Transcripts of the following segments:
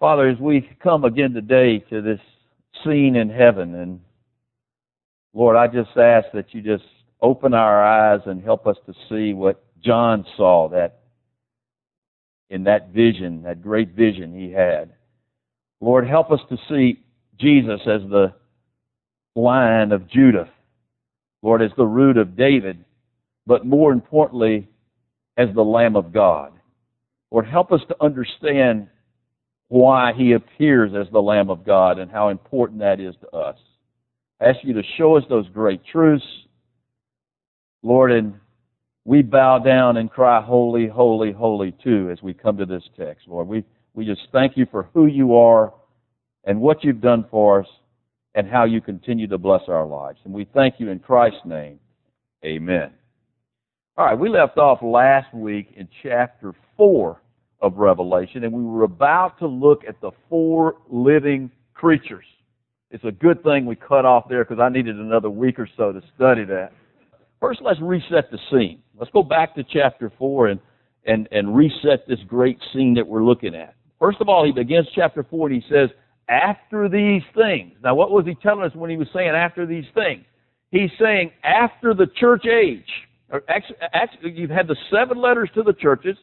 Father, as we come again today to this scene in heaven, and Lord, I just ask that you just open our eyes and help us to see what John saw that in that vision, that great vision he had. Lord, help us to see Jesus as the Lion of Judah, Lord, as the root of David, but more importantly, as the Lamb of God. Lord, help us to understand why he appears as the Lamb of God and how important that is to us. I ask you to show us those great truths, Lord, and we bow down and cry, holy, holy, holy, too, as we come to this text, Lord. We just thank you for who you are and what you've done for us and how you continue to bless our lives. And we thank you in Christ's name. Amen. All right, we left off last week in chapter 4 of Revelation, and we were about to look at the 4 living creatures. It's a good thing we cut off there because I needed another week or so to study that. First, let's reset the scene. Let's go back to chapter 4 and reset this great scene that we're looking at. First of all, he begins chapter 4 and he says, after these things. Now, what was he telling us when he was saying after these things? He's saying after the church age. Actually, you've had the 7 letters to the churches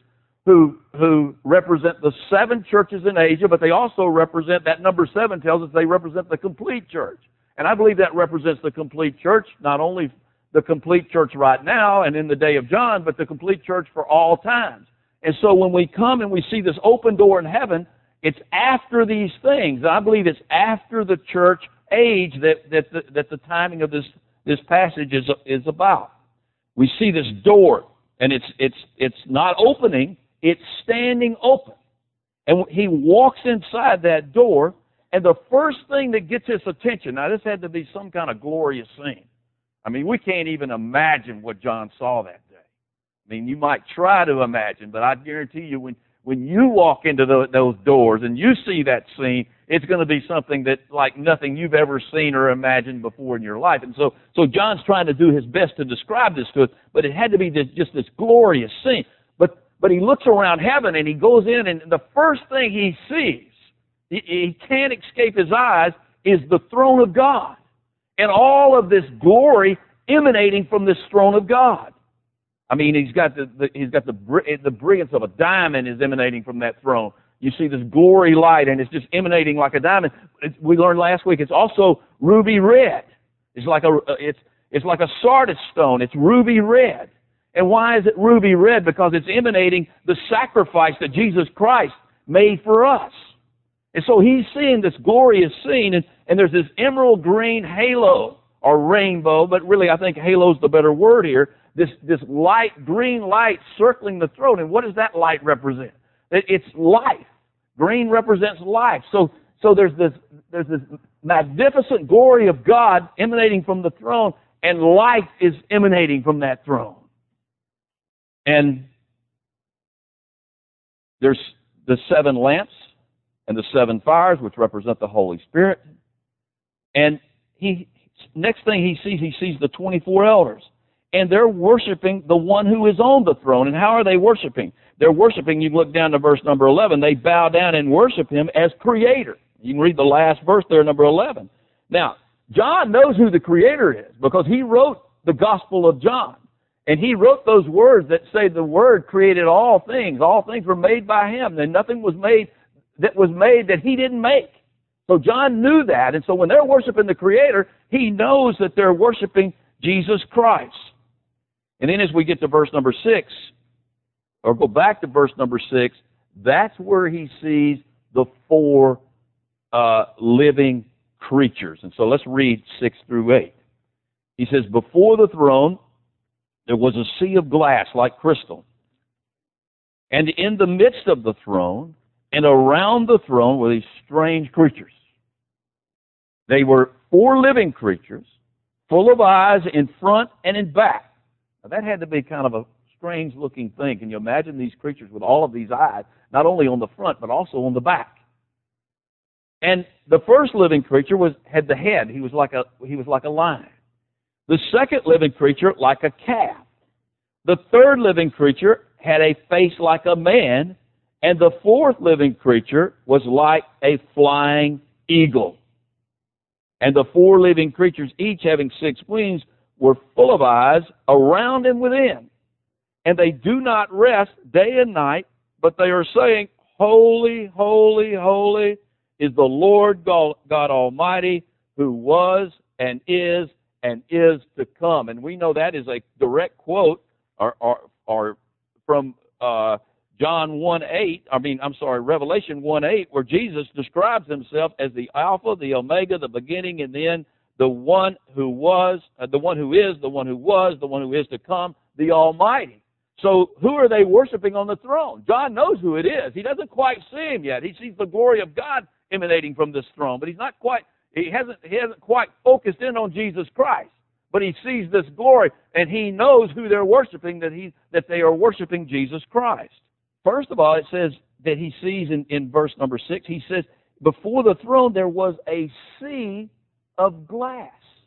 who represent the 7 churches in Asia, but they also represent, that number 7 tells us they represent the complete church. And I believe that represents the complete church, not only the complete church right now and in the day of John, but the complete church for all times. And so when we come and we see this open door in heaven, it's after these things. And I believe it's after the church age that the timing of this passage is about. We see this door, and it's not opening, it's standing open. And he walks inside that door, and the first thing that gets his attention, now this had to be some kind of glorious scene. I mean, we can't even imagine what John saw that day. I mean, you might try to imagine, but I guarantee you when you walk into those doors and you see that scene, it's going to be something that like nothing you've ever seen or imagined before in your life. And so John's trying to do his best to describe this to us, but it had to be just this glorious scene. But he looks around heaven and he goes in, and the first thing he sees, he can't escape his eyes, is the throne of God. And all of this glory emanating from this throne of God. I mean, he's got the brilliance of a diamond is emanating from that throne. You see this glory light, and it's just emanating like a diamond. We learned last week it's also ruby red. It's like a sardis stone. It's ruby red. And why is it ruby red? Because it's emanating the sacrifice that Jesus Christ made for us. And so he's seeing this glorious scene, and there's this emerald green halo, or rainbow, but really I think halo's the better word here, this light, green light circling the throne. And what does that light represent? It's life. Green represents life. So there's this magnificent glory of God emanating from the throne, and life is emanating from that throne. And there's the 7 lamps and the 7 fires, which represent the Holy Spirit. And next thing he sees the 24 elders. And they're worshiping the one who is on the throne. And how are they worshiping? They're worshiping, you can look down to verse number 11, they bow down and worship him as creator. You can read the last verse there, number 11. Now, John knows who the creator is because he wrote the Gospel of John. And he wrote those words that say the Word created all things. All things were made by him. And nothing was made that he didn't make. So John knew that. And so when they're worshiping the Creator, he knows that they're worshiping Jesus Christ. And then as we get to verse number 6, or go back to verse number 6, that's where he sees the 4 living creatures. And so let's read 6 through 8. He says, before the throne there was a sea of glass like crystal. And in the midst of the throne and around the throne were these strange creatures. They were 4 living creatures, full of eyes in front and in back. Now that had to be kind of a strange-looking thing. Can you imagine these creatures with all of these eyes, not only on the front, but also on the back? And the first living creature had the head. He was like a lion. The second living creature like a calf. The third living creature had a face like a man, And the fourth living creature was like a flying eagle. And the four living creatures, each having 6 wings, were full of eyes around and within. And they do not rest day and night, but they are saying, Holy, holy, holy is the Lord God Almighty, who was and is to come. And we know that is a direct quote or from Revelation 1:8, where Jesus describes himself as the Alpha, the Omega, the beginning, and the end, the one who was, the one who is, the one who was, the one who is to come, the Almighty. So who are they worshiping on the throne? John knows who it is. He doesn't quite see him yet. He sees the glory of God emanating from this throne, but he hasn't quite focused in on Jesus Christ. But he sees this glory, and he knows who they're worshiping, that they are worshiping Jesus Christ. First of all, it says that he sees in verse number 6, he says, before the throne there was a sea of glass.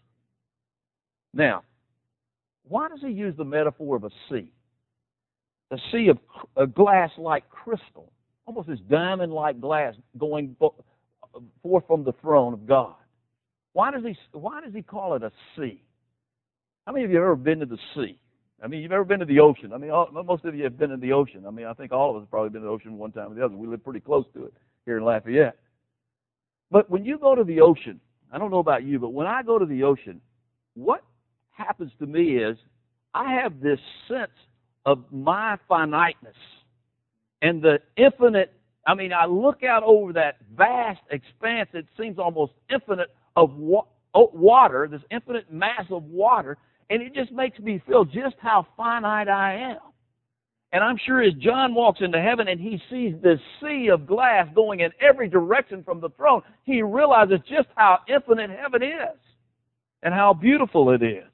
Now, why does he use the metaphor of a sea? A sea of a glass like crystal, almost this diamond-like glass going forth from the throne of God. Why does he call it a sea? How many of you have ever been to the sea? I mean, you've ever been to the ocean? I mean, most of you have been in the ocean. I mean, I think all of us have probably been to the ocean one time or the other. We live pretty close to it here in Lafayette. But when you go to the ocean, I don't know about you, but when I go to the ocean, what happens to me is I have this sense of my finiteness and the infinite. I mean, I look out over that vast expanse, it seems almost infinite, of water, this infinite mass of water, and it just makes me feel just how finite I am. And I'm sure as John walks into heaven and he sees this sea of glass going in every direction from the throne, he realizes just how infinite heaven is and how beautiful it is.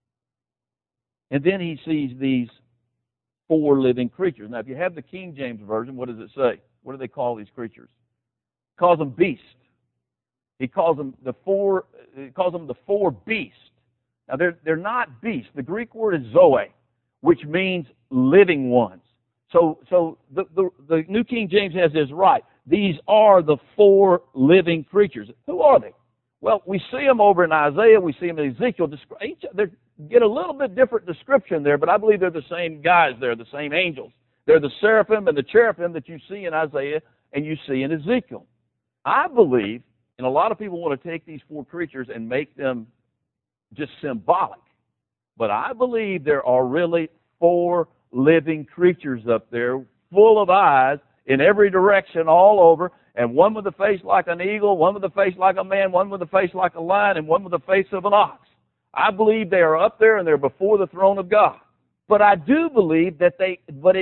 And then he sees these 4 living creatures. Now, if you have the King James Version, what does it say? What do they call these creatures? He calls them beasts. He calls them the four beasts. Now, they're not beasts. The Greek word is zoe, which means living ones. So the New King James has this right. These are the 4 living creatures. Who are they? Well, we see them over in Isaiah. We see them in Ezekiel. They get a little bit different description there, but I believe they're the same guys there, the same angels. They're the seraphim and the cherubim that you see in Isaiah and you see in Ezekiel. I believe, and a lot of people want to take these 4 creatures and make them just symbolic, but I believe there are really 4 living creatures up there, full of eyes in every direction, all over, and one with a face like an eagle, one with a face like a man, one with a face like a lion, and one with the face of an ox. I believe they are up there and they're before the throne of God. But I do believe that they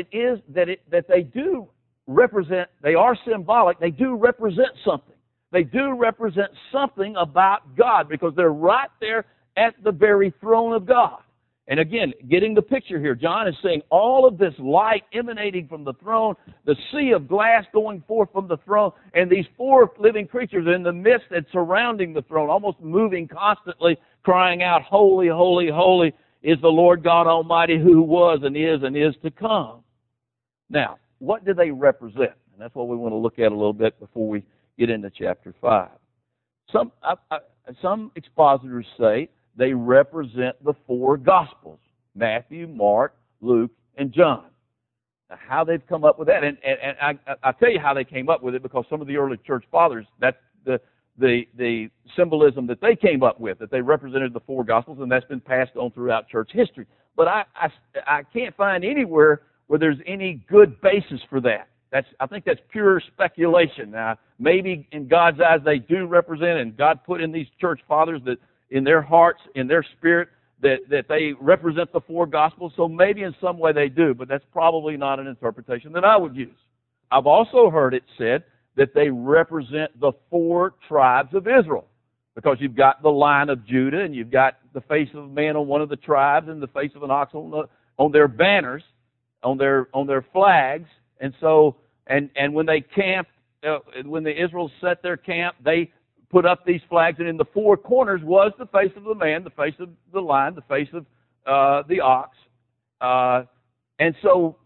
do represent, they are symbolic, they do represent something. They do represent something about God because they're right there at the very throne of God. And again, getting the picture here, John is saying all of this light emanating from the throne, the sea of glass going forth from the throne, and these 4 living creatures in the midst and surrounding the throne, almost moving constantly, crying out, Holy, holy, holy is the Lord God Almighty who was and is to come. Now, what do they represent? And that's what we want to look at a little bit before we get into chapter 5. Some expositors say they represent the 4 Gospels, Matthew, Mark, Luke, and John. Now, how they've come up with that, and I'll tell you how they came up with it, because some of the early church fathers, that's the symbolism that they came up with, that they represented the 4 Gospels, and that's been passed on throughout church history. But I can't find anywhere where there's any good basis for that. I think that's pure speculation. Now, maybe in God's eyes they do represent, and God put in these church fathers that in their hearts, in their spirit, that they represent the 4 Gospels. So maybe in some way they do, but that's probably not an interpretation that I would use. I've also heard it said that they represent the 4 tribes of Israel, because you've got the line of Judah, and you've got the face of a man on one of the tribes, and the face of an ox on their banners, on their flags. And so, and when they camped, when the Israel set their camp, they put up these flags, and in the 4 corners was the face of the man, the face of the lion, the face of the ox. And so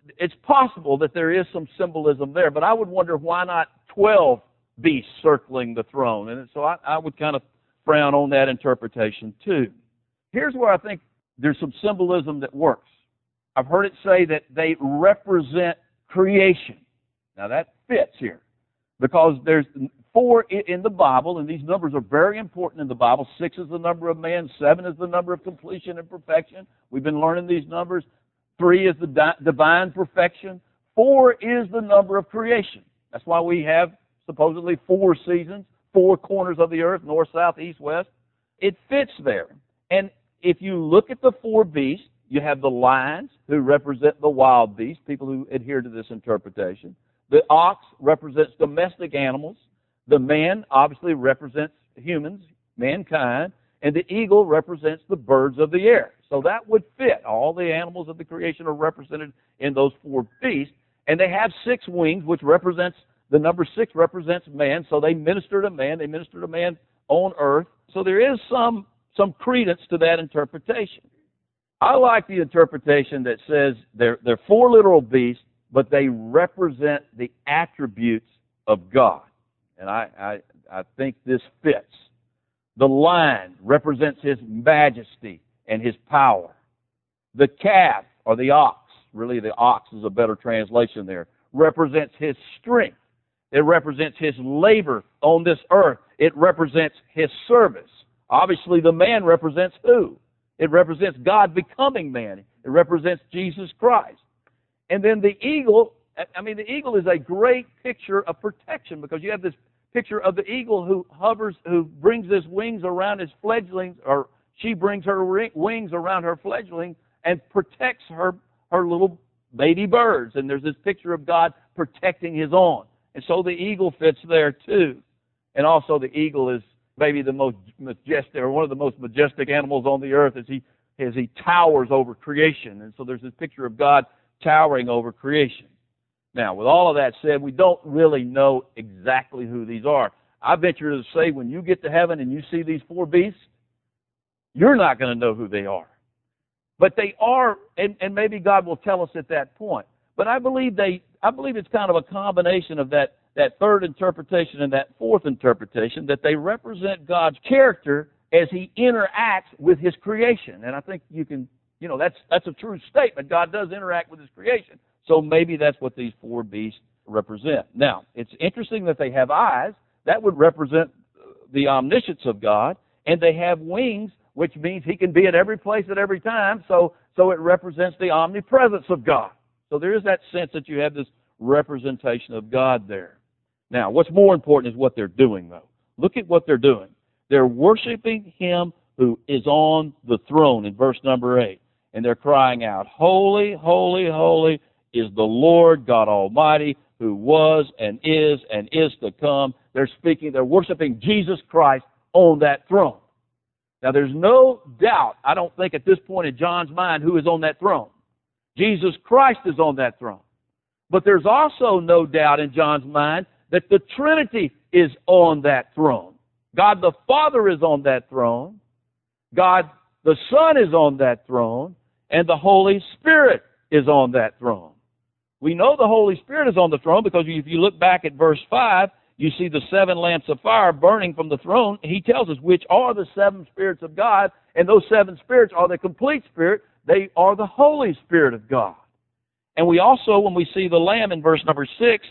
it's possible that there is some symbolism there, but I would wonder why not 12 beasts circling the throne. And so I would kind of frown on that interpretation too. Here's where I think there's some symbolism that works. I've heard it say that they represent creation. Now that fits here because there's 4 in the Bible, and these numbers are very important in the Bible. 6 is the number of man, 7 is the number of completion and perfection. We've been learning these numbers. 3 is the divine perfection. 4 is the number of creation. That's why we have supposedly 4 seasons, 4 corners of the earth, north, south, east, west. It fits there. And if you look at the 4 beasts, you have the lions, who represent the wild beasts, people who adhere to this interpretation. The ox represents domestic animals. The man obviously represents humans, mankind. And the eagle represents the birds of the air. So that would fit. All the animals of the creation are represented in those 4 beasts. And they have 6 wings, which represents, the number 6 represents man. So they minister to man. They minister to man on earth. So there is some credence to that interpretation. I like the interpretation that says they're 4 literal beasts, but they represent the attributes of God. And I think this fits. The lion represents his majesty and his power. The calf, or the ox, really the ox is a better translation there, represents his strength. It represents his labor on this earth. It represents his service. Obviously, the man represents who? It represents God becoming man. It represents Jesus Christ. And then the eagle, the eagle is a great picture of protection, because you have this picture of the eagle who hovers, who brings his wings around his fledglings, or she brings her wings around her fledgling and protects her little baby birds. And there's this picture of God protecting his own. And so the eagle fits there too. And also the eagle is maybe the most majestic, or one of the most majestic animals on the earth, as he towers over creation. And so there's this picture of God towering over creation. Now, with all of that said, we don't really know exactly who these are. I venture to say when you get to heaven and you see these 4 beasts, you're not going to know who they are. But they are, and maybe God will tell us at that point. But I believe it's kind of a combination of that third interpretation and that fourth interpretation, that they represent God's character as he interacts with his creation. And I think you can, that's a true statement. God does interact with his creation. So maybe that's what these 4 beasts represent. Now, it's interesting that they have eyes. That would represent the omniscience of God. And they have wings, which means he can be at every place at every time. So it represents the omnipresence of God. So there is that sense that you have this representation of God there. Now, what's more important is what they're doing, though. Look at what they're doing. They're worshiping him who is on the throne in verse number 8. And they're crying out, "Holy, holy, holy is the Lord God Almighty, who was and is to come." They're worshiping Jesus Christ on that throne. Now, there's no doubt, I don't think at this point in John's mind, who is on that throne. Jesus Christ is on that throne. But there's also no doubt in John's mind that the Trinity is on that throne. God the Father is on that throne. God the Son is on that throne. And the Holy Spirit is on that throne. We know the Holy Spirit is on the throne because if you look back at verse 5, you see the 7 lamps of fire burning from the throne. He tells us which are the 7 spirits of God, and those 7 spirits are the complete Spirit. They are the Holy Spirit of God. And we also, when we see the Lamb in verse number 6,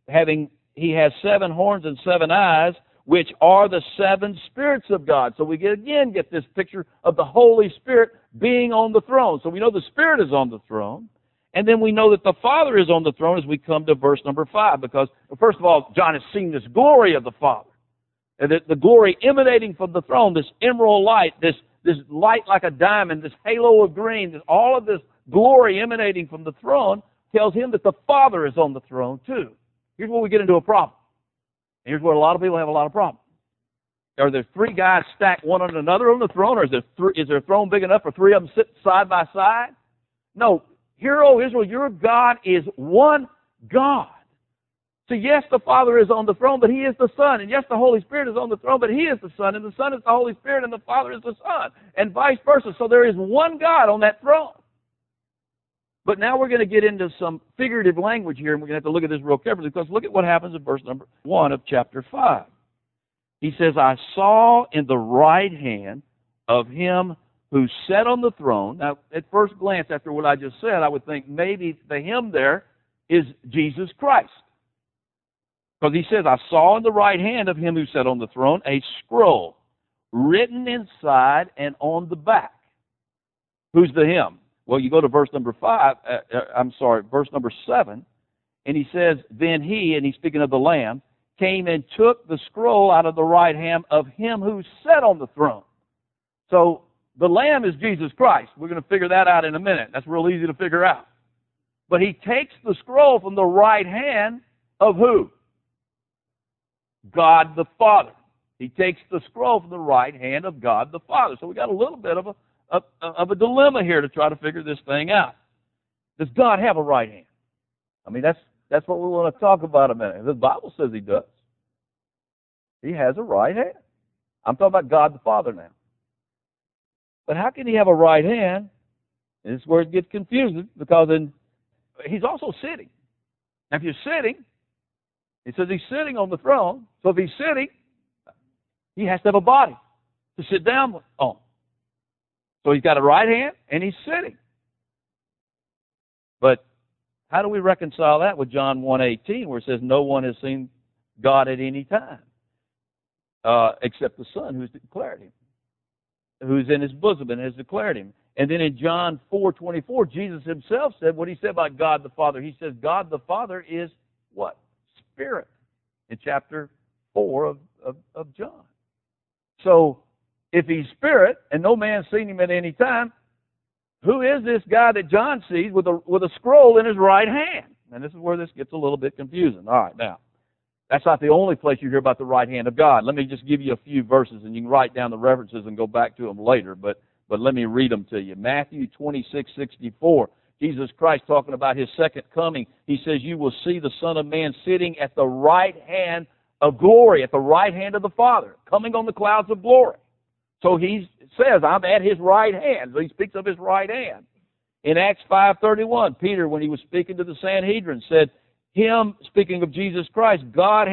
he has 7 horns and 7 eyes, which are the 7 spirits of God. So we again get this picture of the Holy Spirit being on the throne. So we know the Spirit is on the throne. And then we know that the Father is on the throne as we come to verse number 5. Because, first of all, John has seen this glory of the Father. And the glory emanating from the throne, this emerald light, this light like a diamond, this halo of green, all of this glory emanating from the throne tells him that the Father is on the throne too. Here's where we get into a problem. Here's where a lot of people have a lot of problems. Are there 3 guys stacked one on another on the throne, or is there a throne big enough for 3 of them sitting side by side? No. Hear, O Israel, your God is one God. So yes, the Father is on the throne, but he is the Son. And yes, the Holy Spirit is on the throne, but he is the Son. And the Son is the Holy Spirit, and the Father is the Son. And vice versa. So there is one God on that throne. But now we're going to get into some figurative language here, and we're going to have to look at this real carefully, because look at what happens in verse number 1 of chapter 5. He says, I saw in the right hand of him who sat on the throne. Now, at first glance, after what I just said, I would think maybe the him there is Jesus Christ. Because he says, I saw in the right hand of him who sat on the throne a scroll written inside and on the back. Who's the him? Well, you go to verse number 7, and he says, then he, and he's speaking of the Lamb, came and took the scroll out of the right hand of him who sat on the throne. So the Lamb is Jesus Christ. We're going to figure that out in a minute. That's real easy to figure out. But he takes the scroll from the right hand of who? God the Father. He takes the scroll from the right hand of God the Father. So we got a little bit of a dilemma here to try to figure this thing out. Does God have a right hand? I mean, that's what we want to talk about a minute. The Bible says he does. He has a right hand. I'm talking about God the Father now. But how can he have a right hand? And this is where it gets confusing, because he's also sitting. Now, if you're sitting, it says he's sitting on the throne. So if he's sitting, he has to have a body to sit down on. So he's got a right hand and he's sitting. But how do we reconcile that with John 1:18, where it says no one has seen God at any time except the Son who's declared him, who's in his bosom and has declared him. And then in John 4:24, Jesus himself said what he said about God the Father. He says God the Father is what? Spirit, in chapter 4 of John. So if he's Spirit and no man's seen him at any time, who is this guy that John sees with a scroll in his right hand? And this is where this gets a little bit confusing. All right, now, that's not the only place you hear about the right hand of God. Let me just give you a few verses, and you can write down the references and go back to them later, but let me read them to you. Matthew 26:64. Jesus Christ talking about his second coming. He says, you will see the Son of Man sitting at the right hand of glory, at the right hand of the Father, coming on the clouds of glory. So he says, I'm at his right hand. So he speaks of his right hand. In Acts 5:31, Peter, when he was speaking to the Sanhedrin, said, him, speaking of Jesus Christ, God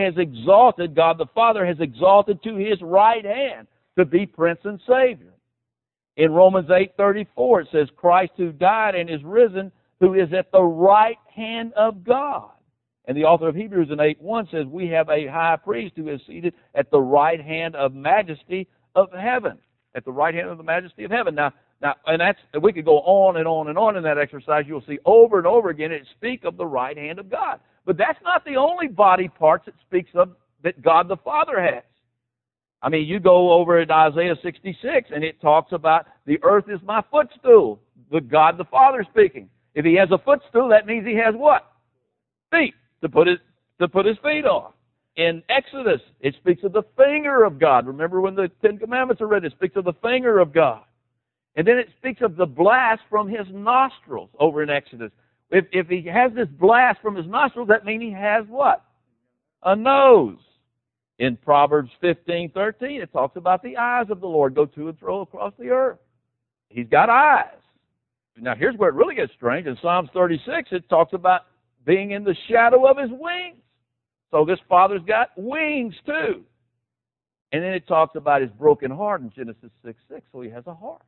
the Father has exalted to his right hand to be Prince and Savior. In Romans 8:34, it says, Christ who died and is risen, who is at the right hand of God. And the author of Hebrews in 8:1 says, we have a high priest who is seated at the right hand of majesty of heaven. At the right hand of the majesty of heaven. Now, and we could go on and on and on in that exercise. You'll see over and over again it speaks of the right hand of God. But that's not the only body parts it speaks of that God the Father has. I mean, you go over at Isaiah 66, and it talks about the earth is my footstool. The God the Father speaking. If he has a footstool, that means he has what? Feet to put his feet on. In Exodus, it speaks of the finger of God. Remember when the Ten Commandments are read, it speaks of the finger of God. And then it speaks of the blast from his nostrils over in Exodus. If he has this blast from his nostrils, that means he has what? A nose. In Proverbs 15:13, it talks about the eyes of the Lord go to and fro across the earth. He's got eyes. Now, here's where it really gets strange. In Psalms 36, it talks about being in the shadow of his wings. So this Father's got wings too. And then it talks about his broken heart in Genesis 6:6, so he has a heart.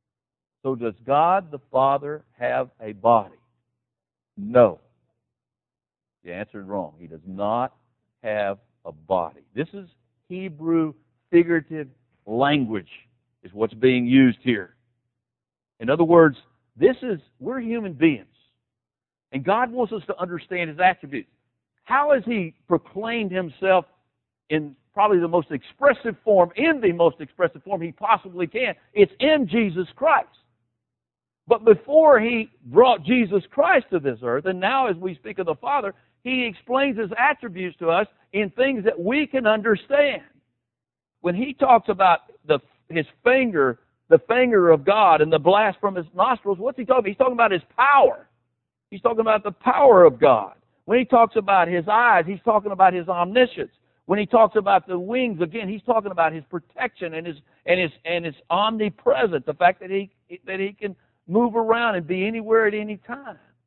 So does God the Father have a body? No. You answered wrong. He does not have a body. This is Hebrew figurative language is what's being used here. In other words, we're human beings. And God wants us to understand his attributes. How has he proclaimed himself in probably the most expressive form he possibly can? It's in Jesus Christ. But before he brought Jesus Christ to this earth, and now as we speak of the Father, he explains his attributes to us in things that we can understand. When he talks about his finger, the finger of God, and the blast from his nostrils, what's he talking about? He's talking about his power. He's talking about the power of God. When he talks about his eyes, he's talking about his omniscience. When he talks about the wings, again, he's talking about his protection and his omnipresent, the fact that he can move around and be anywhere at any time.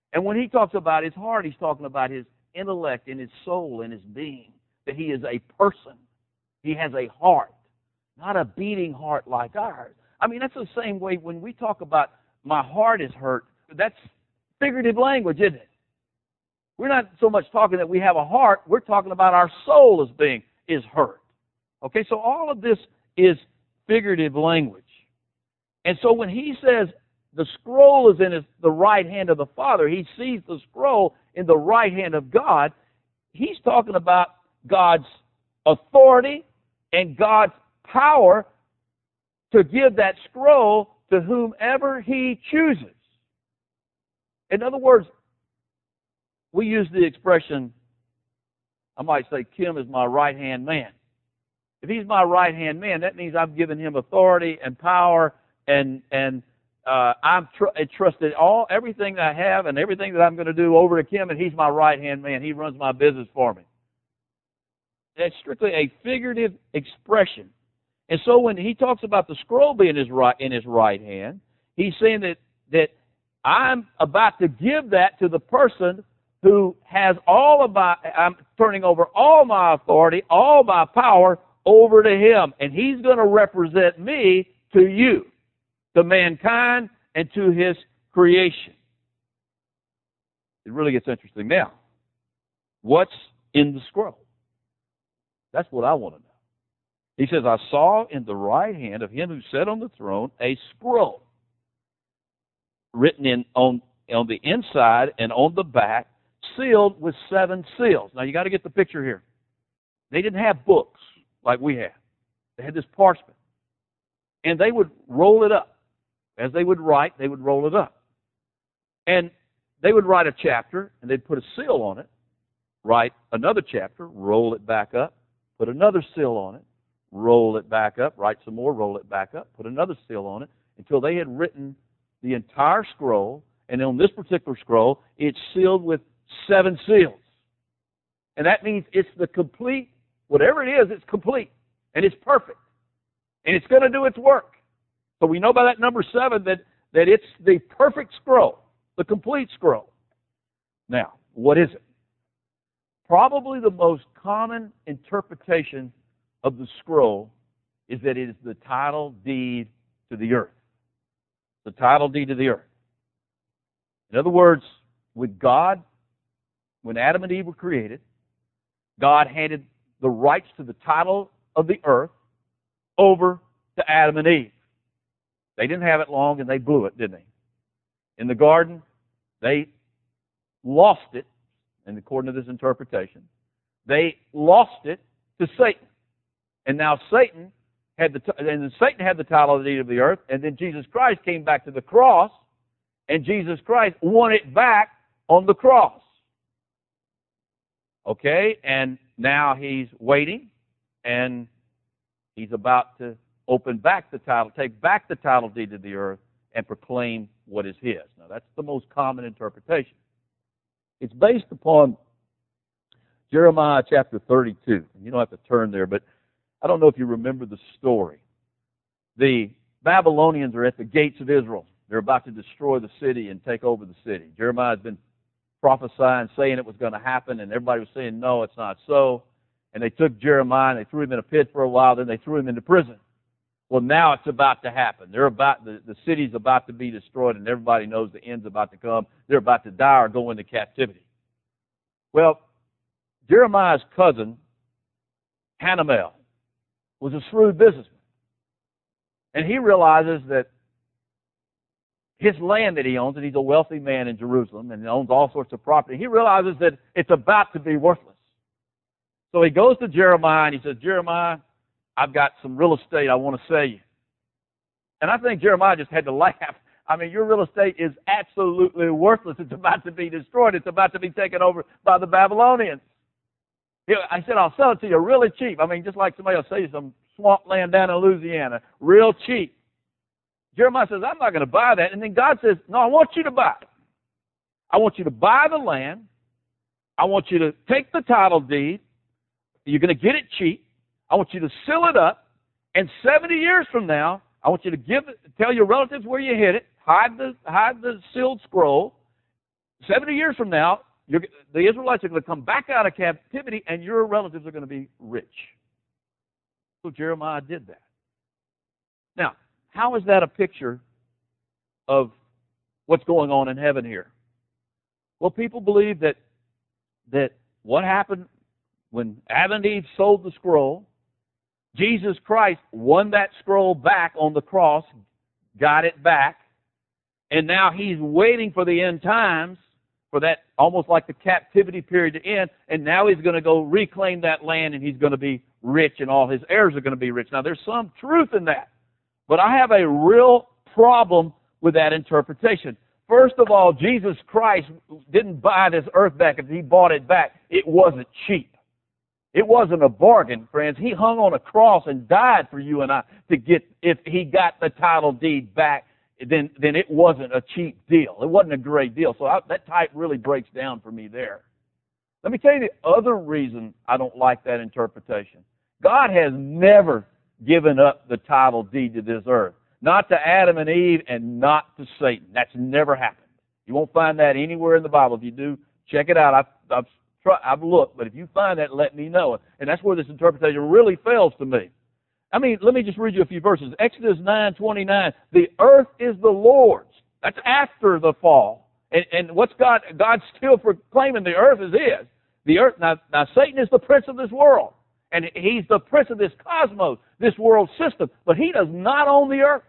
And when he talks about his heart, he's talking about his intellect and his soul and his being, that he is a person. He has a heart, not a beating heart like ours. I mean, that's the same way when we talk about my heart is hurt. That's figurative language, isn't it? We're not so much talking that we have a heart. We're talking about our soul is hurt. Okay, so all of this is figurative language. And so when he says the scroll is in the right hand of the Father, he sees the scroll in the right hand of God, he's talking about God's authority and God's power to give that scroll to whomever he chooses. In other words, we use the expression, I might say, Kim is my right-hand man. If he's my right-hand man, that means I've given him authority and power, and I've trusted everything that I have and everything that I'm going to do over to Kim, and he's my right-hand man. He runs my business for me. That's strictly a figurative expression. And so when he talks about the scroll being in his right hand, he's saying that I'm about to give that to the person who has I'm turning over all my authority, all my power over to him. And he's going to represent me to you, to mankind, and to his creation. It really gets interesting now. What's in the scroll? That's what I want to know. He says, I saw in the right hand of him who sat on the throne a scroll written on the inside and on the back, sealed with 7 seals. Now, you got to get the picture here. They didn't have books like we have. They had this parchment. And they would roll it up. As they would write, they would roll it up. And they would write a chapter, and they'd put a seal on it, write another chapter, roll it back up, put another seal on it, roll it back up, write some more, roll it back up, put another seal on it, until they had written the entire scroll. And on this particular scroll, it's sealed with 7 seals. And that means it's the complete, whatever it is, it's complete. And it's perfect. And it's going to do its work. So we know by that number 7 that it's the perfect scroll, the complete scroll. Now, what is it? Probably the most common interpretation of the scroll is that it is the title deed to the earth. The title deed to the earth. In other words, with God, when Adam and Eve were created, God handed the rights to the title of the earth over to Adam and Eve. They didn't have it long, and they blew it, didn't they? In the garden, they lost it, and according to this interpretation, they lost it to Satan. And now Satan had the title of the deed of the earth, and then Jesus Christ came back to the cross, and Jesus Christ won it back on the cross. Okay, and now he's waiting, and he's about to open back the title, take back the title deed of the earth, and proclaim what is his. Now, that's the most common interpretation. It's based upon Jeremiah chapter 32. And you don't have to turn there, but I don't know if you remember the story. The Babylonians are at the gates of Israel. They're about to destroy the city and take over the city. Jeremiah has been prophesying, saying it was going to happen, and everybody was saying, no, it's not so. And they took Jeremiah and they threw him in a pit for a while, then they threw him into prison. Well, now it's about to happen. The city's about to be destroyed, and everybody knows the end's about to come. They're about to die or go into captivity. Well, Jeremiah's cousin, Hanamel, was a shrewd businessman. And he realizes that his land that he owns, and he's a wealthy man in Jerusalem and owns all sorts of property, he realizes that it's about to be worthless. So he goes to Jeremiah and he says, Jeremiah, I've got some real estate I want to sell you. And I think Jeremiah just had to laugh. I mean, your real estate is absolutely worthless. It's about to be destroyed. It's about to be taken over by the Babylonians. I said, I'll sell it to you really cheap. I mean, just like somebody will sell you some swamp land down in Louisiana, real cheap. Jeremiah says, I'm not going to buy that. And then God says, no, I want you to buy it. I want you to buy the land. I want you to take the title deed. You're going to get it cheap. I want you to seal it up. And 70 years from now, I want you to tell your relatives where you hid it, hide the sealed scroll, 70 years from now, the Israelites are going to come back out of captivity, and your relatives are going to be rich. So Jeremiah did that. Now, how is that a picture of what's going on in heaven here? Well, people believe that what happened when Adam and Eve sold the scroll, Jesus Christ won that scroll back on the cross, got it back, and now he's waiting for the end times, for that almost like the captivity period to end, and now he's going to go reclaim that land, and he's going to be rich, and all his heirs are going to be rich. Now, there's some truth in that, but I have a real problem with that interpretation. First of all, Jesus Christ didn't buy this earth back. If he bought it back, it wasn't cheap. It wasn't a bargain, friends. He hung on a cross and died for you and I to get, if he got the title deed back, then it wasn't a cheap deal. It wasn't a great deal. So that type really breaks down for me there. Let me tell you the other reason I don't like that interpretation. God has never given up the title deed to this earth. Not to Adam and Eve and not to Satan. That's never happened. You won't find that anywhere in the Bible. If you do, check it out. I've looked, but if you find that, let me know. And that's where this interpretation really fails to me. I mean, let me just read you a few verses. Exodus 9:29. The earth is the Lord's. That's after the fall. And what's God's still proclaiming the earth is his. The earth. Now Satan is the prince of this world. And he's the prince of this cosmos, this world system. But he does not own the earth.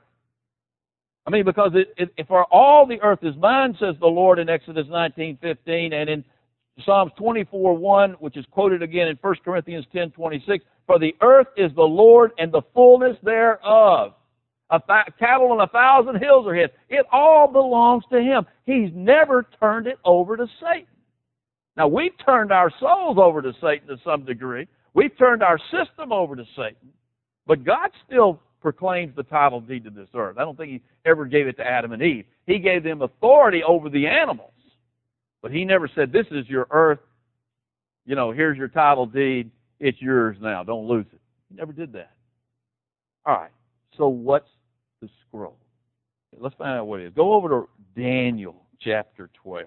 I mean, because for all the earth is mine, says the Lord in Exodus 19:15, and in Psalms 24:1, which is quoted again in 1 Corinthians 10:26, for the earth is the Lord and the fullness thereof. Cattle on 1,000 hills are his. It all belongs to him. He's never turned it over to Satan. Now, we've turned our souls over to Satan to some degree. We've turned our system over to Satan. But God still proclaims the title deed to this earth. I don't think he ever gave it to Adam and Eve. He gave them authority over the animals. But he never said, this is your earth. You know, here's your title deed. It's yours now. Don't lose it. He never did that. All right. So what's the scroll? Let's find out what it is. Go over to Daniel chapter 12.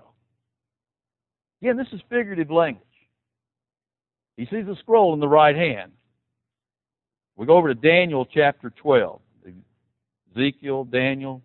Again, this is figurative language. He sees the scroll in the right hand. We go over to Daniel chapter 12. Ezekiel, Daniel,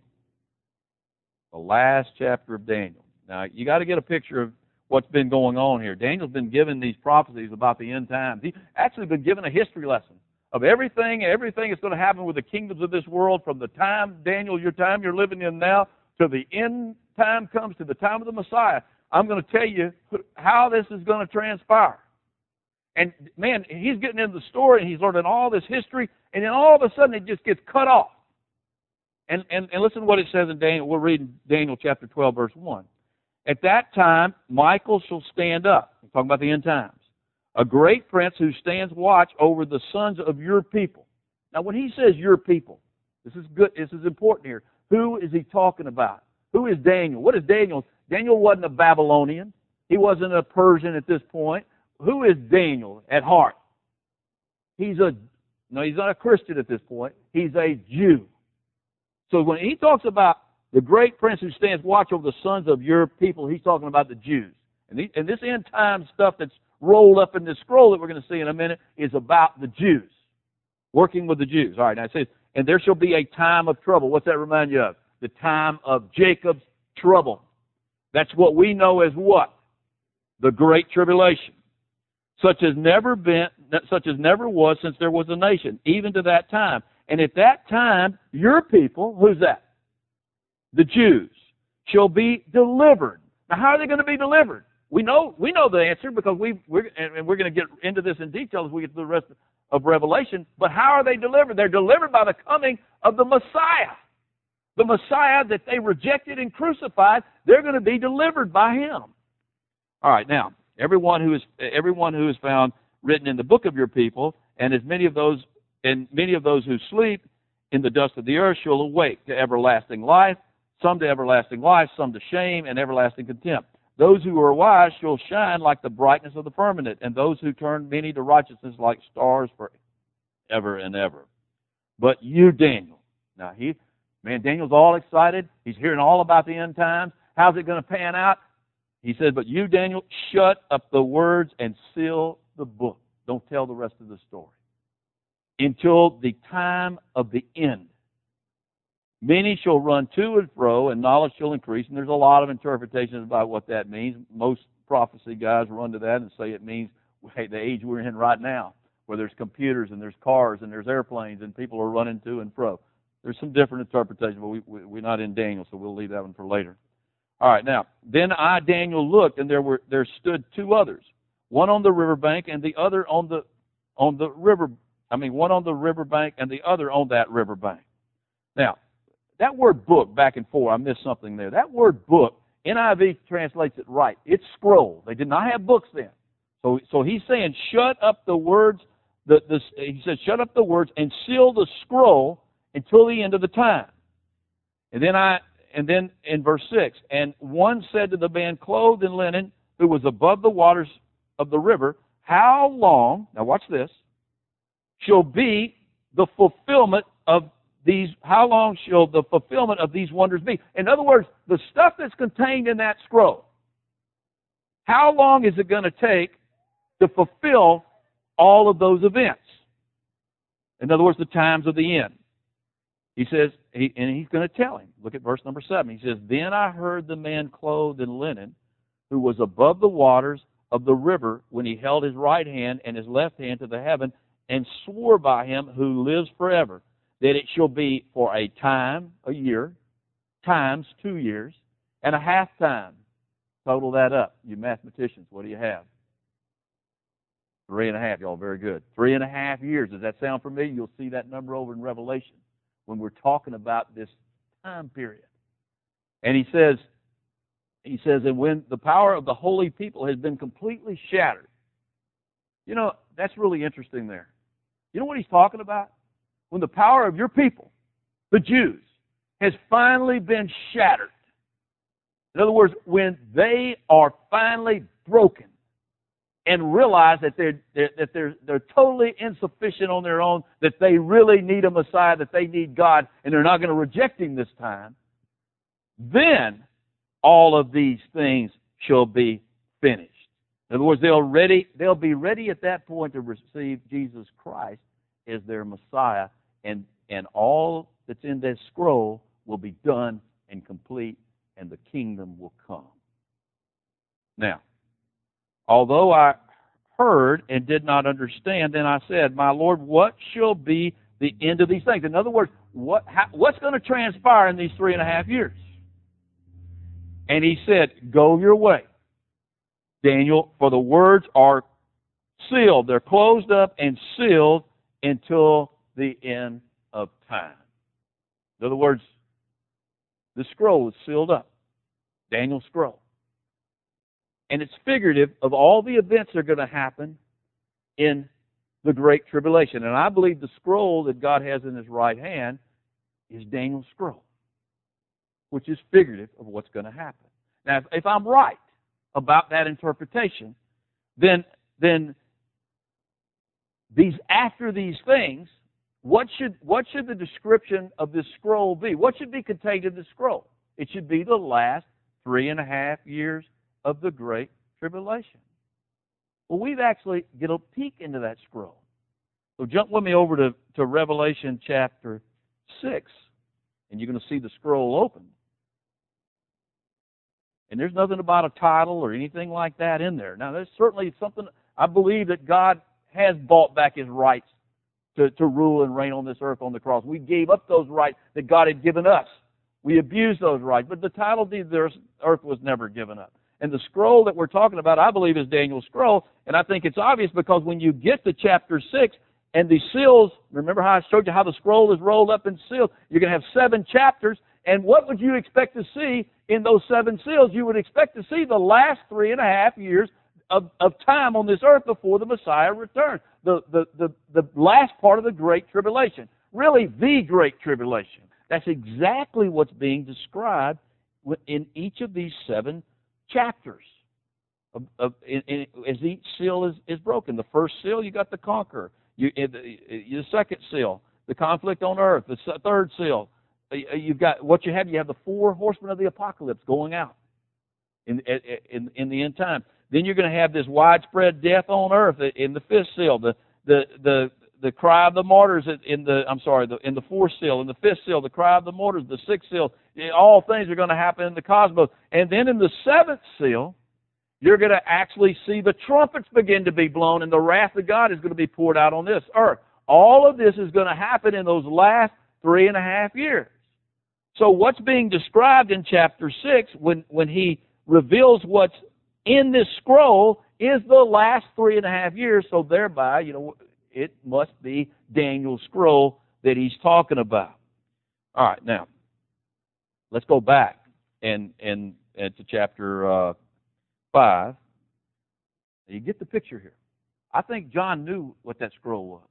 the last chapter of Daniel. Now, you got to get a picture of what's been going on here. Daniel's been given these prophecies about the end times. He's actually been given a history lesson of everything that's going to happen with the kingdoms of this world from the time, Daniel, your time you're living in now, to the end time comes, to the time of the Messiah. I'm going to tell you how this is going to transpire. And, man, he's getting into the story, and he's learning all this history, and then all of a sudden it just gets cut off. And listen to what it says in Daniel. We'll read Daniel chapter 12, verse 1. At that time, Michael shall stand up. We're talking about the end times. A great prince who stands watch over the sons of your people. Now, when he says your people, this is good. This is important here. Who is he talking about? Who is Daniel? What is Daniel? Daniel wasn't a Babylonian. He wasn't a Persian at this point. Who is Daniel at heart? He's not a Christian at this point. He's a Jew. So when he talks about the great prince who stands watch over the sons of your people, he's talking about the Jews. And this end time stuff that's rolled up in this scroll that we're going to see in a minute is about the Jews, working with the Jews. All right, now it says, and there shall be a time of trouble. What's that remind you of? The time of Jacob's trouble. That's what we know as what? The Great Tribulation. Such as never was since there was a nation, even to that time. And at that time, your people, who's that? The Jews, shall be delivered. Now, how are they going to be delivered? We know the answer because we're going to get into this in detail as we get to the rest of Revelation. But how are they delivered? They're delivered by the coming of the Messiah. The Messiah that they rejected and crucified, they're going to be delivered by him. All right, now, everyone who is found written in the book of your people, and many of those who sleep in the dust of the earth shall awake to everlasting life, some to everlasting life, some to shame and everlasting contempt. Those who are wise shall shine like the brightness of the firmament, and those who turn many to righteousness like stars forever and ever. But you, Daniel, now Daniel's all excited. He's hearing all about the end times. How's it going to pan out? He said, but you, Daniel, shut up the words and seal the book. Don't tell the rest of the story. Until the time of the end. Many shall run to and fro, and knowledge shall increase. And there's a lot of interpretations about what that means. Most prophecy guys run to that and say it means the age we're in right now, where there's computers and there's cars and there's airplanes and people are running to and fro. There's some different interpretations, but we're not in Daniel, so we'll leave that one for later. All right, now, then I, Daniel, looked, and there stood two others, one on the riverbank and the other on the river. One on the riverbank and the other on that riverbank. Now, that word book, back and forth, I missed something there. That word book, NIV translates it right. It's scroll. They did not have books then. So he's saying, shut up the words. He said, shut up the words and seal the scroll until the end of the time. And then in verse 6, and one said to the man clothed in linen, who was above the waters of the river, how long, now watch this, shall be the fulfillment of these, how long shall the fulfillment of these wonders be? In other words, the stuff that's contained in that scroll, how long is it going to take to fulfill all of those events? In other words, the times of the end. He says, and he's going to tell him. Look at verse number 7. He says, then I heard the man clothed in linen, who was above the waters of the river, when he held his right hand and his left hand to the heaven, and swore by him who lives forever, that it shall be for a time, a year, times 2 years, and a half time. Total that up. You mathematicians, what do you have? 3.5, y'all, very good. 3.5 years. Does that sound familiar? You'll see that number over in Revelation when we're talking about this time period. And he says, and when the power of the holy people has been completely shattered. You know, that's really interesting there. You know what he's talking about? When the power of your people, the Jews, has finally been shattered. In other words, when they are finally broken and realize that they're totally insufficient on their own, that they really need a Messiah, that they need God, and they're not going to reject Him this time, then all of these things shall be finished. In other words, they'll be ready at that point to receive Jesus Christ as their Messiah, and all that's in this scroll will be done and complete, and the kingdom will come. Now, although I heard and did not understand, then I said, my Lord, what shall be the end of these things? In other words, what's going to transpire in these 3.5 years? And he said, go your way, Daniel, for the words are sealed. They're closed up and sealed until the end of time. In other words, the scroll is sealed up. Daniel's scroll. And it's figurative of all the events that are going to happen in the Great Tribulation. And I believe the scroll that God has in His right hand is Daniel's scroll, which is figurative of what's going to happen. Now, if I'm right about that interpretation, then after these things, what should the description of this scroll be? What should be contained in the scroll? It should be the last 3.5 years of the Great Tribulation. Well, we've actually get a peek into that scroll. So jump with me over to Revelation chapter 6, and you're going to see the scroll open. And there's nothing about a title or anything like that in there. Now, there's certainly something, I believe that God has bought back His rights to rule and reign on this earth on the cross. We gave up those rights that God had given us. We abused those rights. But the title deed of the earth was never given up. And the scroll that we're talking about, I believe, is Daniel's scroll. And I think it's obvious because when you get to chapter 6 and the seals, remember how I showed you how the scroll is rolled up and sealed? You're going to have 7 chapters. And what would you expect to see in those 7 seals? You would expect to see the last 3.5 years of time on this earth before the Messiah returns. The last part of the Great Tribulation. Really, the Great Tribulation. That's exactly what's being described in each of these 7 chapters. As each seal is broken. The first seal, you got the conqueror. The second seal, the conflict on earth. The third seal, you've got what you have. You have the 4 horsemen of the apocalypse going out in the end time. Then you're going to have this widespread death on earth in the fifth seal. The cry of the martyrs in the fourth seal. In the fifth seal, the cry of the martyrs. The sixth seal. All things are going to happen in the cosmos. And then in the seventh seal, you're going to actually see the trumpets begin to be blown, and the wrath of God is going to be poured out on this earth. All of this is going to happen in those last 3.5 years. So what's being described in chapter 6, when he reveals what's in this scroll, is the last 3.5 years. So thereby, it must be Daniel's scroll that he's talking about. All right, now let's go back and to chapter 5. You get the picture here. I think John knew what that scroll was.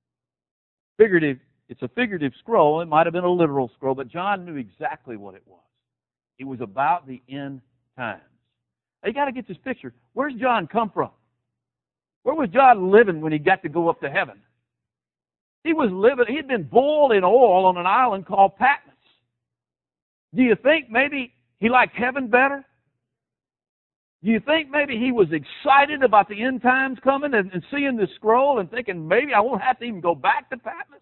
It's a figurative scroll. It might have been a literal scroll, but John knew exactly what it was. It was about the end times. Now, you got to get this picture. Where's John come from? Where was John living when he got to go up to heaven? He'd been boiled in oil on an island called Patmos. Do you think maybe he liked heaven better? Do you think maybe he was excited about the end times coming and seeing this scroll and thinking maybe I won't have to even go back to Patmos?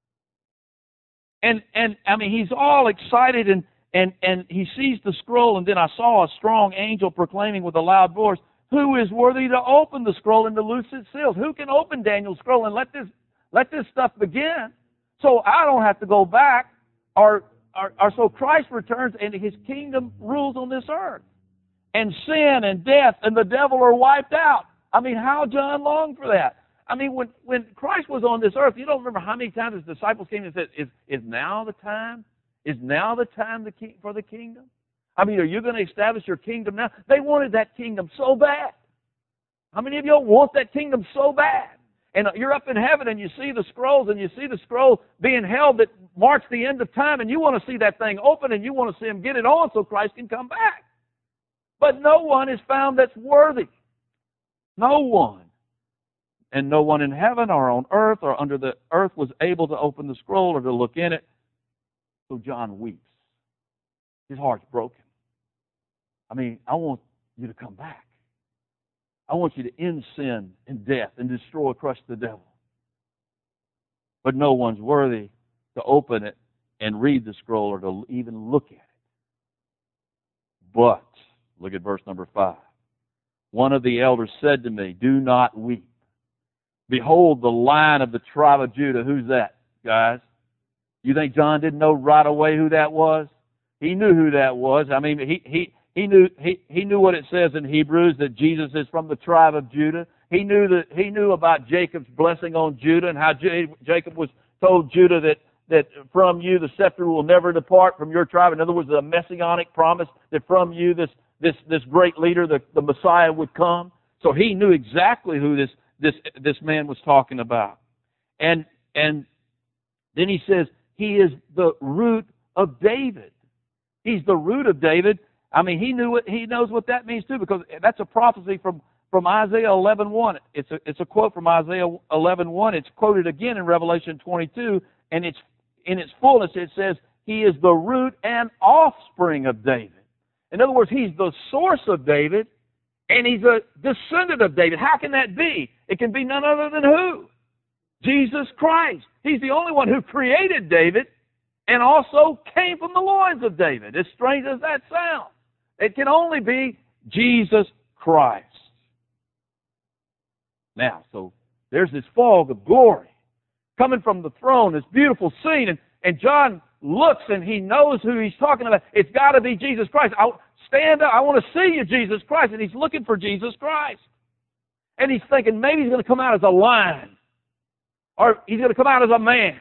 And I mean, he's all excited and he sees the scroll, and then I saw a strong angel proclaiming with a loud voice, "Who is worthy to open the scroll and to loose its seals?" Who can open Daniel's scroll and let this stuff begin so I don't have to go back, or so Christ returns and his kingdom rules on this earth. And sin and death and the devil are wiped out. I mean, how John longed for that. I mean, when Christ was on this earth, you don't remember how many times his disciples came and said, is now the time? Is now the time for the kingdom? I mean, are you going to establish your kingdom now? They wanted that kingdom so bad. How many of you want that kingdom so bad? And you're up in heaven and you see the scrolls, and you see the scroll being held that marks the end of time, and you want to see that thing open, and you want to see him get it on so Christ can come back. But no one is found that's worthy. No one. And no one in heaven or on earth or under the earth was able to open the scroll or to look in it. So John weeps. His heart's broken. I mean, I want you to come back. I want you to end sin and death and destroy, crush the devil. But no one's worthy to open it and read the scroll or to even look at it. But look at verse number 5. One of the elders said to me, "Do not weep. Behold, the Lion of the tribe of Judah." Who's that, guys? You think John didn't know right away who that was? He knew who that was. I mean, he knew what it says in Hebrews, that Jesus is from the tribe of Judah. He knew about Jacob's blessing on Judah, and how Jacob was told Judah that from you the scepter will never depart from your tribe. In other words, a messianic promise that from you this great leader, the Messiah, would come. So he knew exactly who this man was talking about. And then he says, he is the root of David. He's the root of David. I mean, he knows what that means too, because that's a prophecy from Isaiah 11:1. It's a quote from Isaiah 11:1. It's quoted again in Revelation 22, and it's in its fullness. It says, he is the root and offspring of David. In other words, he's the source of David, and he's a descendant of David. How can that be? It can be none other than who? Jesus Christ. He's the only one who created David and also came from the loins of David. As strange as that sounds, it can only be Jesus Christ. Now, so there's this fog of glory coming from the throne, this beautiful scene, and John looks and he knows who he's talking about. It's got to be Jesus Christ. Stand up. I want to see you, Jesus Christ. And he's looking for Jesus Christ. And he's thinking maybe he's going to come out as a lion, or he's going to come out as a man.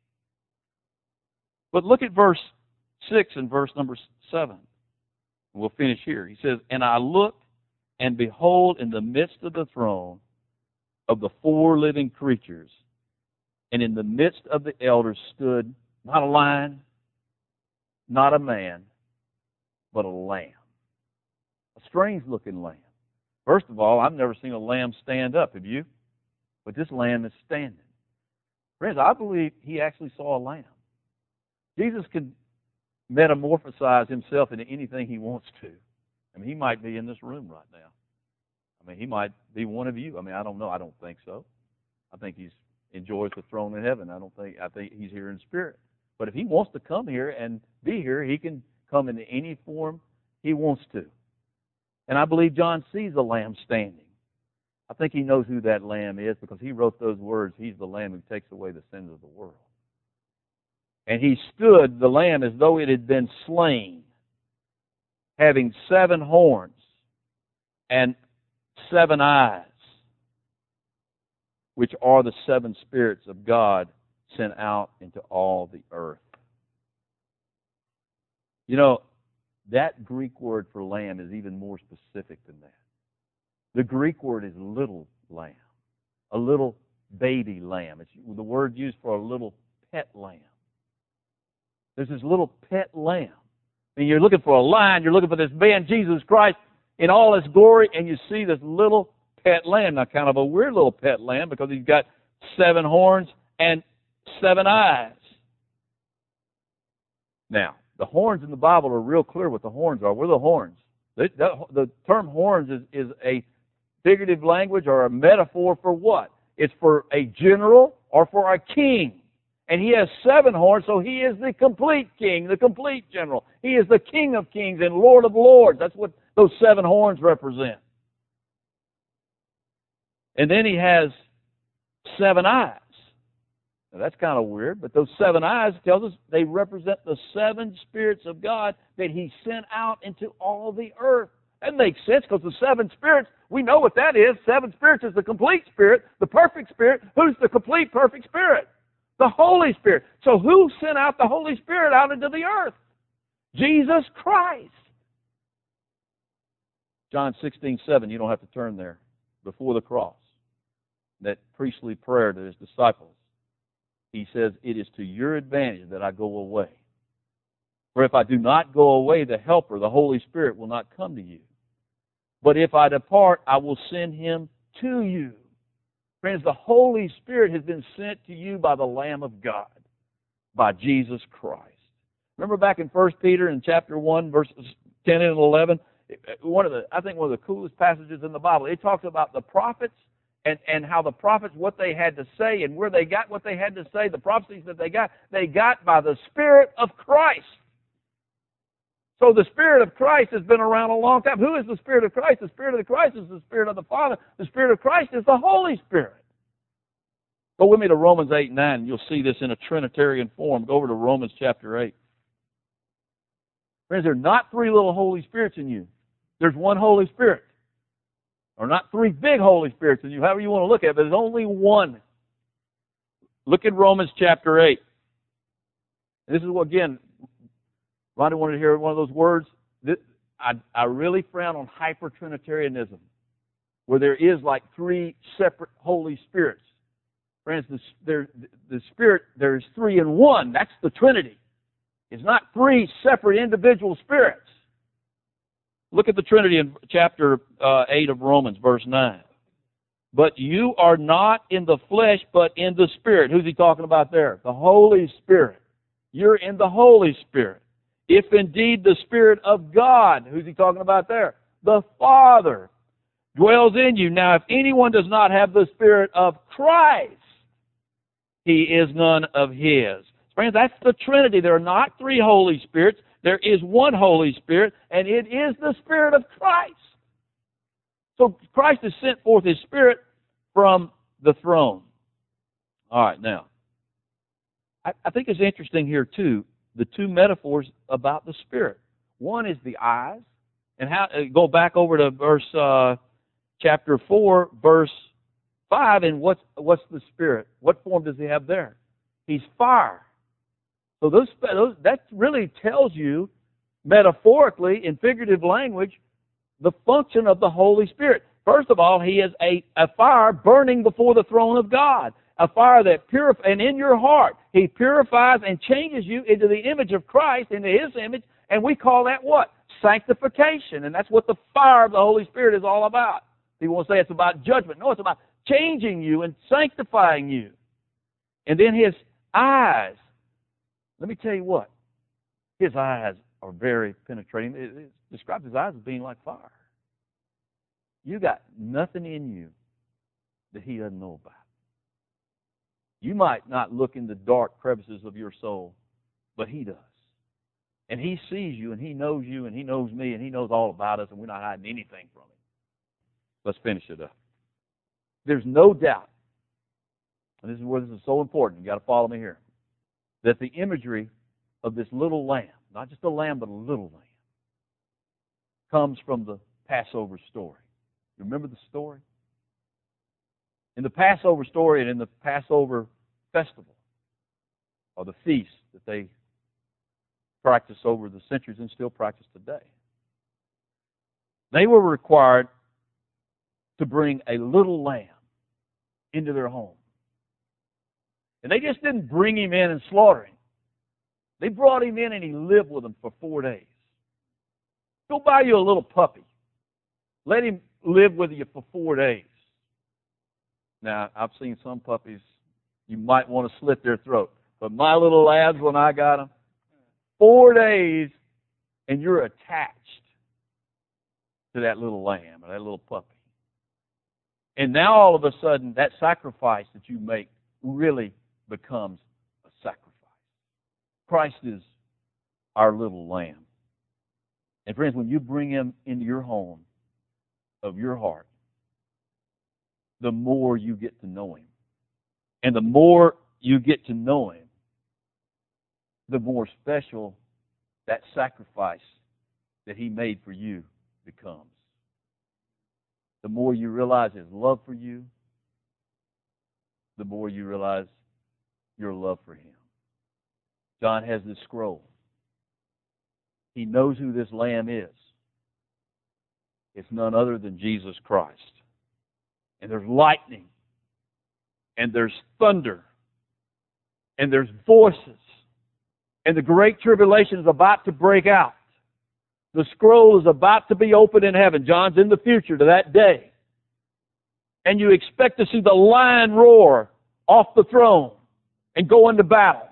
But look at verse 6 and verse number 7. We'll finish here. He says, "And I looked, and behold, in the midst of the throne of the 4 living creatures, and in the midst of the elders stood not a lion, not a man, but a lamb." A strange-looking lamb. First of all, I've never seen a lamb stand up, have you? But this lamb is standing. Friends, I believe he actually saw a lamb. Jesus can metamorphosize himself into anything he wants to. I mean, he might be in this room right now. I mean, he might be one of you. I mean, I don't know. I don't think so. I think he enjoys the throne in heaven. I think he's here in spirit. But if he wants to come here and be here, he can come in any form he wants to. And I believe John sees the Lamb standing. I think he knows who that Lamb is because he wrote those words, he's the Lamb who takes away the sins of the world. And he stood, the Lamb, as though it had been slain, having 7 horns and 7 eyes, which are the 7 spirits of God sent out into all the earth. You know, that Greek word for lamb is even more specific than that. The Greek word is little lamb, a little baby lamb. It's the word used for a little pet lamb. There's this little pet lamb. I mean, you're looking for a lion, you're looking for this man, Jesus Christ, in all his glory, and you see this little pet lamb. Now, kind of a weird little pet lamb because he's got 7 horns and 7 eyes. Now, the horns in the Bible are real clear what the horns are. What are the horns? The term horns is a figurative language or a metaphor for what? It's for a general or for a king. And he has 7 horns, so he is the complete king, the complete general. He is the King of kings and Lord of lords. That's what those 7 horns represent. And then he has 7 eyes. Now that's kind of weird, but those 7 eyes tells us they represent the 7 spirits of God that he sent out into all the earth. That makes sense because the 7 spirits, we know what that is. 7 spirits is the complete spirit, the perfect spirit. Who's the complete perfect spirit? The Holy Spirit. So who sent out the Holy Spirit out into the earth? Jesus Christ. John 16:7, you don't have to turn there, before the cross. That priestly prayer to his disciples. He says, it is to your advantage that I go away. For if I do not go away, the Helper, the Holy Spirit, will not come to you. But if I depart, I will send him to you. Friends, the Holy Spirit has been sent to you by the Lamb of God, by Jesus Christ. Remember back in 1 Peter in chapter 1, verses 10 and 11? I think one of the coolest passages in the Bible. It talks about the prophets and how the prophets, what they had to say and where they got what they had to say, the prophecies that they got by the Spirit of Christ. So the Spirit of Christ has been around a long time. Who is the Spirit of Christ? The Spirit of Christ is the Spirit of the Father. The Spirit of Christ is the Holy Spirit. Go with me to Romans 8:9. You'll see this in a Trinitarian form. Go over to Romans chapter 8. Friends, there are not 3 little Holy Spirits in you. There's one Holy Spirit. Or not 3 big Holy Spirits in you, however you want to look at it, but there's only one. Look at Romans chapter 8. And this is what, again, Ronnie wanted to hear one of those words. I really frown on hyper-Trinitarianism, where there is like 3 separate Holy Spirits. Friends, the Spirit, there's 3 in 1. That's the Trinity. It's not 3 separate individual spirits. Look at the Trinity in chapter 8 of Romans, verse 9. But you are not in the flesh, but in the Spirit. Who's he talking about there? The Holy Spirit. You're in the Holy Spirit. If indeed the Spirit of God, who's he talking about there? The Father dwells in you. Now, if anyone does not have the Spirit of Christ, he is none of his. Friends, that's the Trinity. There are not 3 Holy Spirits. There is one Holy Spirit, and it is the Spirit of Christ. So Christ has sent forth his Spirit from the throne. All right, now, I think it's interesting here, too, the 2 metaphors about the Spirit. One is the eyes, and how go back over to verse chapter 4, verse 5, and what's the Spirit? What form does he have there? He's fire. So that really tells you, metaphorically, in figurative language, the function of the Holy Spirit. First of all, he is a fire burning before the throne of God. A fire that purifies, and in your heart, he purifies and changes you into the image of Christ, into his image, and we call that what? Sanctification. And that's what the fire of the Holy Spirit is all about. People want to say it's about judgment. No, it's about changing you and sanctifying you. And then his eyes. Let me tell you what. His eyes are very penetrating. It describes his eyes as being like fire. You got nothing in you that he doesn't know about. You might not look in the dark crevices of your soul, but he does. And he sees you, and he knows you, and he knows me, and he knows all about us, and we're not hiding anything from him. Let's finish it up. There's no doubt, and this is where this is so important, you got to follow me here, that the imagery of this little lamb, not just a lamb, but a little lamb, comes from the Passover story. You remember the story? In the Passover story and in the Passover festival, or the feast that they practice over the centuries and still practice today, they were required to bring a little lamb into their home. And they just didn't bring him in and slaughter him. They brought him in and he lived with them for 4 days. Go buy you a little puppy. Let him live with you for 4 days. Now, I've seen some puppies, you might want to slit their throat. But my little lads, when I got them, 4 days, and you're attached to that little lamb or that little puppy. And now all of a sudden, that sacrifice that you make really becomes a sacrifice. Christ is our little lamb. And friends, when you bring him into your home of your heart, the more you get to know him. And the more you get to know him, the more special that sacrifice that he made for you becomes. The more you realize his love for you, the more you realize your love for him. John has this scroll. He knows who this lamb is. It's none other than Jesus Christ. And there's lightning, and there's thunder, and there's voices, and the great tribulation is about to break out. The scroll is about to be opened in heaven. John's in the future to that day. And you expect to see the lion roar off the throne and go into battle.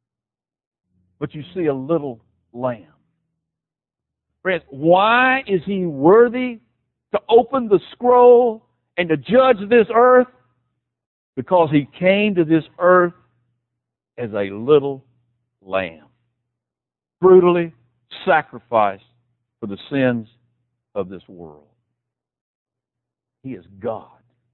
But you see a little lamb. Friends, why is he worthy to open the scroll and to judge this earth? Because he came to this earth as a little lamb, brutally sacrificed for the sins of this world. He is God.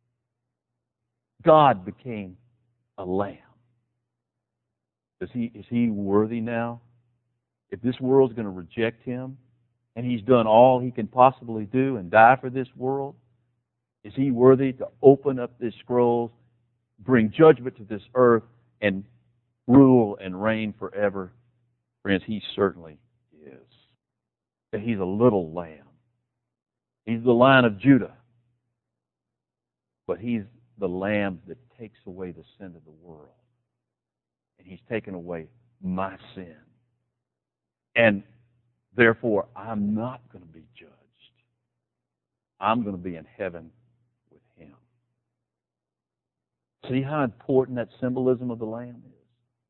God became a lamb. Is he worthy now? If this world's going to reject him, and he's done all he can possibly do and die for this world, is he worthy to open up this scroll, bring judgment to this earth, and rule and reign forever? Friends, he certainly is. He's a little lamb. He's the Lion of Judah. But he's the lamb that takes away the sin of the world. And he's taken away my sin. And therefore, I'm not going to be judged. I'm going to be in heaven with him. See how important that symbolism of the lamb is?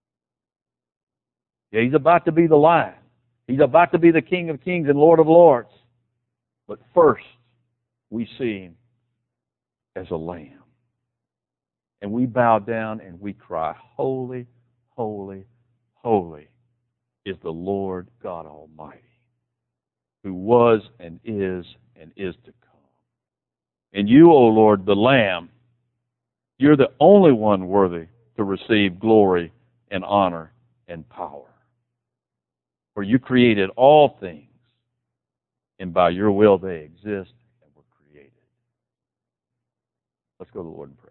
Yeah, he's about to be the lion. He's about to be the King of Kings and Lord of Lords. But first, we see him as a lamb. And we bow down and we cry, holy, holy, holy is the Lord God Almighty, who was and is to come. And you, O Lord, the Lamb, you're the only one worthy to receive glory and honor and power. For you created all things, and by your will they exist and were created. Let's go to the Lord in prayer.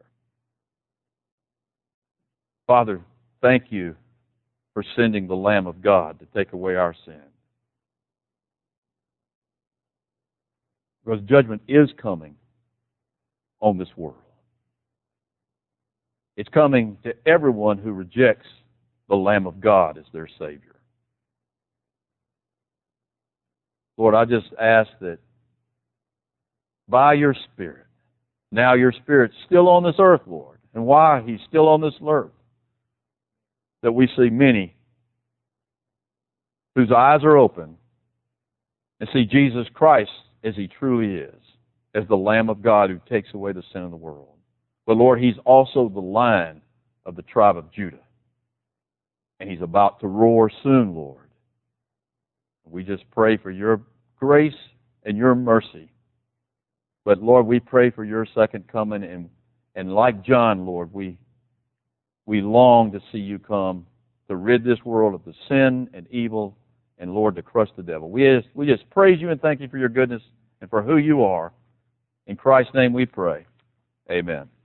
Father, thank you for sending the Lamb of God to take away our sin. Because judgment is coming on this world. It's coming to everyone who rejects the Lamb of God as their Savior. Lord, I just ask that by your Spirit, now your Spirit's still on this earth, Lord, and why he's still on this earth, that we see many whose eyes are open and see Jesus Christ as He truly is, as the Lamb of God who takes away the sin of the world. But Lord, He's also the Lion of the tribe of Judah. And He's about to roar soon, Lord. We just pray for Your grace and Your mercy. But Lord, we pray for Your second coming, and like John, Lord, we long to see You come to rid this world of the sin and evil, and Lord, to crush the devil. We just praise You and thank You for Your goodness and for who You are. In Christ's name we pray. Amen.